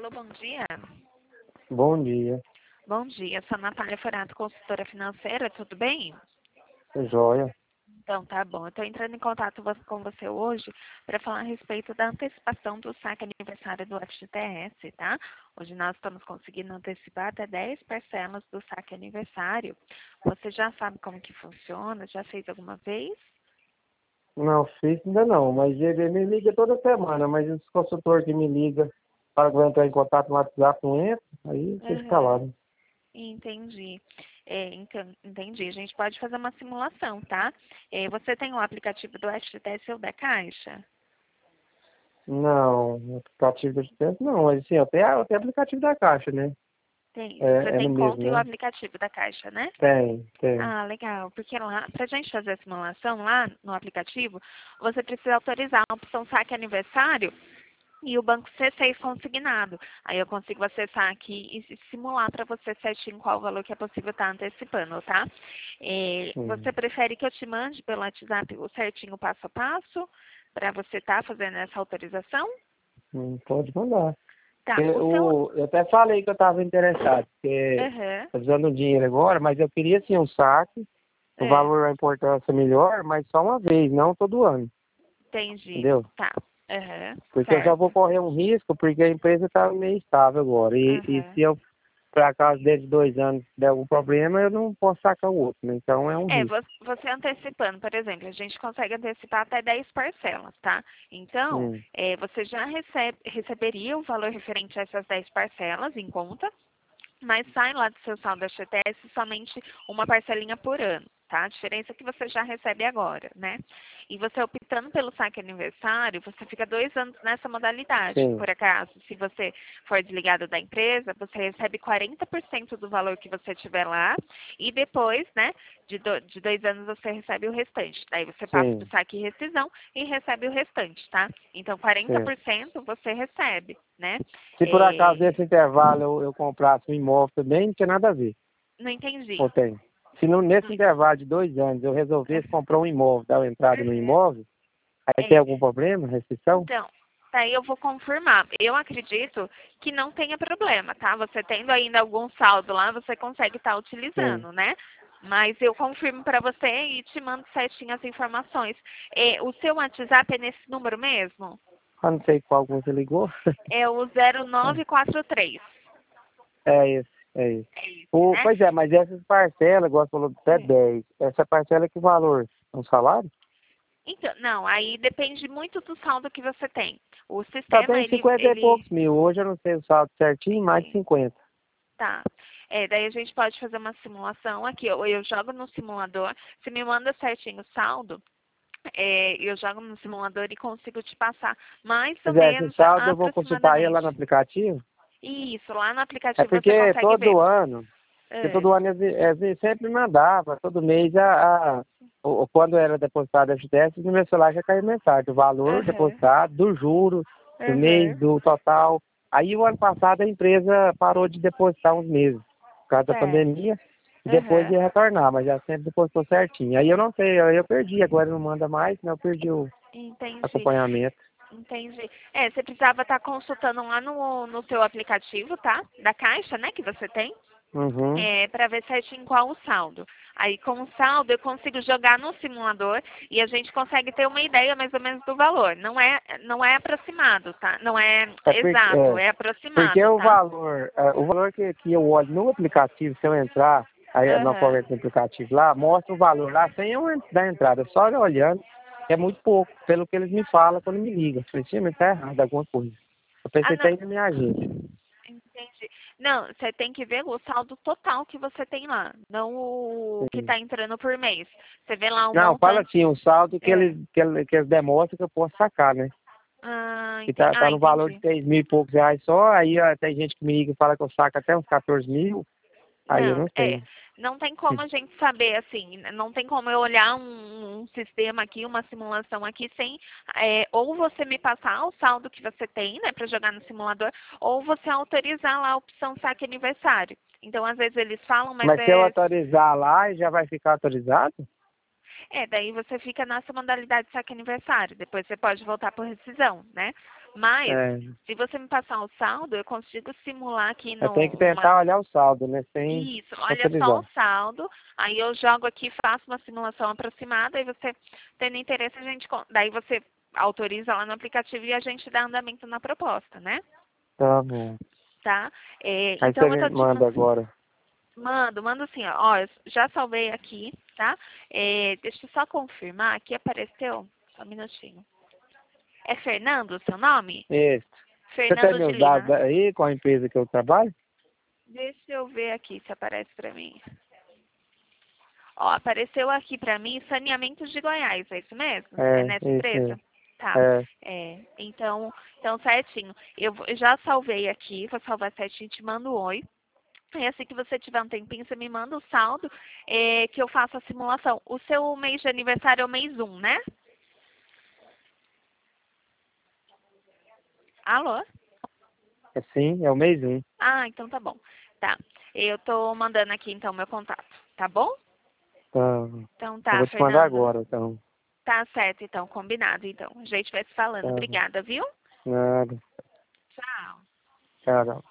Alô, bom dia. Bom dia. Bom dia, sou a Natália Forato, consultora financeira, tudo bem? Joia. Então, tá bom. Eu estou entrando em contato com você hoje para falar a respeito da antecipação do saque aniversário do FGTS, tá? Hoje nós estamos conseguindo antecipar até 10 parcelas do saque aniversário. Você já sabe como que funciona? Já fez alguma vez? Não fiz ainda não, mas ele me liga toda semana, mas os consultores que me ligam para que eu entrar em contato no WhatsApp não entra, aí fica calado. Entendi. Então, entendi. A gente pode fazer uma simulação, tá? Você tem o aplicativo do FGTS ou da Caixa? Não, aplicativo da Gigante não, mas assim, eu tenho aplicativo da Caixa, né? Tem. Você É no tem conta mesmo, e o né? aplicativo da Caixa, né? Tem. Ah, legal. Porque lá, pra gente fazer a simulação lá no aplicativo, você precisa autorizar a opção saque aniversário e o banco C6 consignado. Aí eu consigo acessar aqui e simular para você certinho qual o valor que é possível estar antecipando, tá? Você prefere que eu te mande pelo WhatsApp o certinho passo a passo para você estar fazendo essa autorização? Pode mandar. Tá, o seu... Eu até falei que eu estava interessado, porque Aham, estou usando dinheiro agora, mas eu queria sim um saque, o valor, a importância melhor, mas só uma vez, não todo ano, entendi. entendeu? Tá, aham, Porque eu já vou certo. correr um risco, porque a empresa está meio estável agora. E Aham. se eu, por acaso, dentro de 2 anos der algum problema, eu não posso sacar o outro, né? Então é um risco. Você antecipando, por exemplo, a gente consegue antecipar até 10 parcelas, tá? Então, Hum, você já receberia o valor referente a essas 10 parcelas em conta, mas sai lá do seu saldo da FGTS somente uma parcelinha por ano, tá? A diferença é que você já recebe agora, né? E você optando pelo saque aniversário, você fica 2 anos nessa modalidade. sim, Por acaso, se você for desligado da empresa, você recebe 40% do valor que você tiver lá e depois, né, de 2 anos você recebe o restante. Daí você passa para o sim, saque e rescisão e recebe o restante, tá? Então, sim. 40% você recebe, né? Se por acaso É, nesse intervalo eu comprasse um imóvel também, não tinha nada a ver. não entendi. Ou tem? Se nesse intervalo de 2 anos eu resolvesse comprar um imóvel, dar uma entrada no Uhum. imóvel, aí tem É, algum problema, restrição? então, daí eu vou confirmar. Eu acredito que não tenha problema, tá? Você tendo ainda algum saldo lá, você consegue estar Sim. utilizando, né? Mas eu confirmo para você e te mando certinho as informações. O seu WhatsApp é nesse número mesmo? Eu não sei qual que você ligou. É o 0943. É esse, é esse. É esse, né? Pois é, mas essas parcelas, igual você falou, até 10. Essa parcela é que valor? Um salário? Então, não, aí depende muito do saldo que você tem. O Só sistema, tem 50 e poucos mil. Hoje eu não sei o saldo certinho, mais de 50. tá. Daí a gente pode fazer uma simulação aqui. Eu jogo no simulador. Você me manda certinho o saldo. Eu jogo no simulador e consigo te passar mais ou Pois é, esse menos saldo eu vou consultar ele lá no aproximadamente. aplicativo. Isso, lá no É aplicativo você porque consegue ver. É, todo ano eles sempre mandava, todo mês, quando era depositado a FGTS, no meu celular já caiu mensagem, do valor aham, depositado, do juro, do mês, aham, do total. Aí o ano passado a empresa parou de depositar uns meses, por causa da certo. pandemia, e depois Aham, ia retornar, mas já sempre depositou certinho. Aí eu não sei, aí eu perdi, agora não manda mais, né? Eu perdi o entendi. acompanhamento. Entendi. Você precisava estar consultando lá no seu aplicativo, tá? Da Caixa, né, que você tem. Uhum. Para ver certinho qual o saldo. Aí, com o saldo, eu consigo jogar no simulador e a gente consegue ter uma ideia mais ou menos do valor. Não é aproximado, tá? Não é É porque, exato, é, é porque aproximado, tá? o valor que eu olho no aplicativo, se eu entrar, aí na Aham. corrente do aplicativo lá, mostra o valor lá sem eu dar entrada, só eu olhando, é muito pouco, pelo que eles me falam quando me ligam. Eu falei, sim, mas tá errado alguma coisa. Eu Ah, pensei não. até na minha agência. Entendi. Não, você tem que ver o saldo total que você tem lá, não o que Sim. está entrando por mês. Você vê lá o Não, fala montante. assim, o saldo É. que eles demonstram que eu posso sacar, né? Que tá no valor de Entendi. 6 mil e poucos reais só, aí ó, tem gente que me liga e fala que eu saco até uns 14 mil, aí eu Não, não sei. não tem como a gente saber assim, não tem como eu olhar um sistema aqui, uma simulação aqui sem ou você me passar o saldo que você tem, né, para jogar no simulador, ou você autorizar lá a opção saque aniversário. Então, às vezes eles falam, mas Mas se eu autorizar lá, já vai ficar autorizado? daí você fica nessa modalidade de saque aniversário. Depois você pode voltar por rescisão, né? Mas, É. se você me passar o saldo, eu consigo simular aqui Eu no... tenho que tentar olhar o saldo, né? Sem Isso, olha só autorizar. o saldo, aí eu jogo aqui, faço uma simulação aproximada, e você, tendo interesse, a gente... Daí você autoriza lá no aplicativo e a gente dá andamento na proposta, né? Tá bom. Tá? Aí você Então, eu me tô te manda agora. mando assim, ó, eu já salvei aqui, tá? Deixa eu só confirmar, aqui apareceu, só um minutinho. É Fernando o seu nome? Isso. Você tem Fernando de meus Lima, dados né? aí com a empresa que eu trabalho? Deixa eu ver aqui se aparece pra mim. Ó, apareceu aqui pra mim Saneamento de Goiás, é isso mesmo? É nessa Isso empresa? mesmo. Tá. É. Então certinho. Eu já salvei aqui, vou salvar certinho, te mando um oi. E assim que você tiver um tempinho, você me manda o saldo, que eu faço a simulação. O seu mês de aniversário é o mês 1, né? Alô? Sim, é o mês 1. Ah, então tá bom. Tá. Eu tô mandando aqui então meu contato, tá bom? Tá. Então Eu tá, vou te mandar Fernando. agora, então. Tá certo, então, combinado, então. A gente vai se falando. Tá. Obrigada, viu? Nada. Tchau. Tchau.